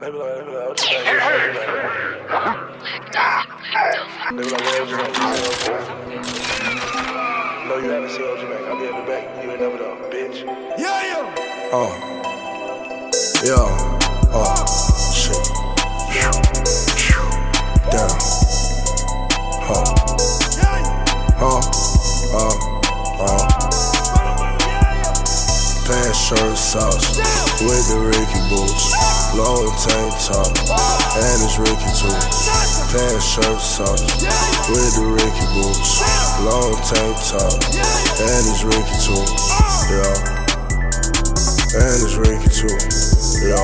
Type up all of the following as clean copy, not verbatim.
They be like, what you think? They be like, what you think? No, you haven't seen OG Mac. I'll be at the back. You ain't never know, bitch. Yeah. Shit. Down. Pants, shirt, socks, with the Ricky boots, long tank top, and it's Ricky too. Pants, shirt, socks, with the Ricky boots, long tank top, and it's Ricky too. Yeah, and it's Ricky too. Yeah.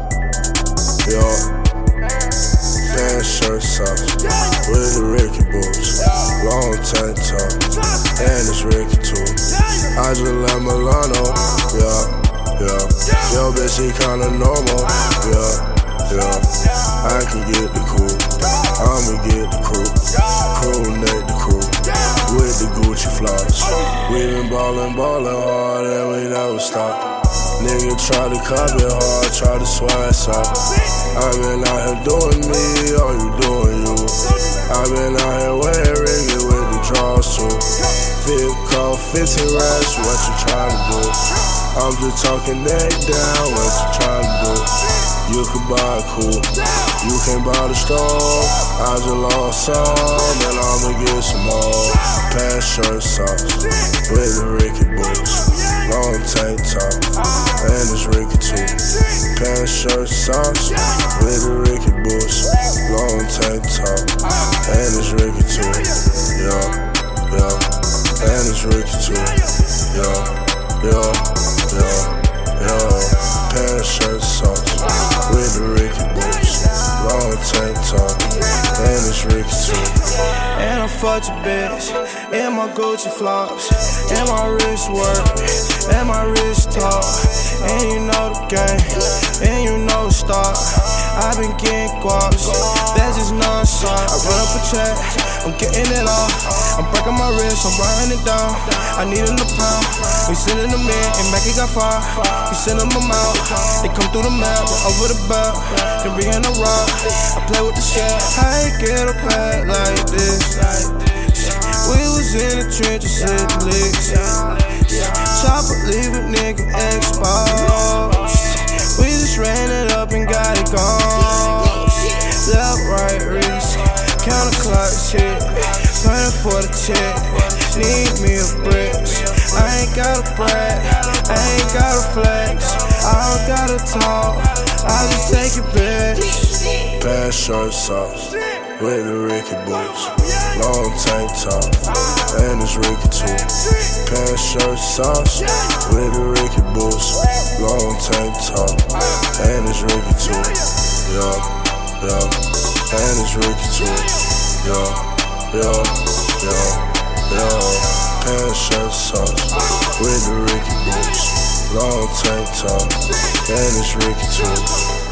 Pants, shirt, socks, with the Ricky boots, long tank top, and it's Ricky too. I just left Milano, yeah. Yo, bitch, she kinda normal, yeah. I can get the crew, I'ma get the crew neck the crew, with the Gucci flaws. We been ballin' hard and we never stop. Nigga try to copy hard, try to swag soft. I been out here doing me, all you doing you. I been out here wearing Ricky with the draws too. 15 racks, what you tryna do? I'm just talking neck down, what you tryna do? You can buy a coupe, you can't buy the store. I just lost some, and I'ma get some more. Pants, shirt, socks, with the Ricky boots, long tank top, and it's Ricky too. Pants, shirt, socks, with the Ricky boots, long tank top, and it's Ricky too. Yeah. And it's Ricky too. Yeah. Pants, shirt, socks, with the Ricky boots, long tank top, and it's Ricky too. And I fucked your bitch, and my Gucci flops, and my wrist work, and my wrist talk. And you know the game, and you know the start. I been getting guaps, that's just non-stop. I run up a check, I'm getting it off. I'm breaking my wrist, I'm writing it down. I need a pound. We sending them in, and Mackie got fire. We sending them out. They come through the map, over the belt. They bringing the rock. I play with the shit. I ain't get a pack like this. We was in the trenches, hit the licks. Chopper leave a nigga exposed. We just ran it up and got it gone. Left, right, wrist, counterclock shit. Planning for the check, need me a brick. I ain't gotta brag, I ain't gotta flex. I don't gotta talk, I just take it bitch. Pants, shirt, socks, with the Ricky boots, long tank top, and it's Ricky too. Pants, shirt, socks, with the Ricky boots, long tank top, and it's Ricky too. Yeah, and it's Ricky too. Yeah. Pants, shirt, socks, with the Ricky boots, long tank top, and it's Ricky too.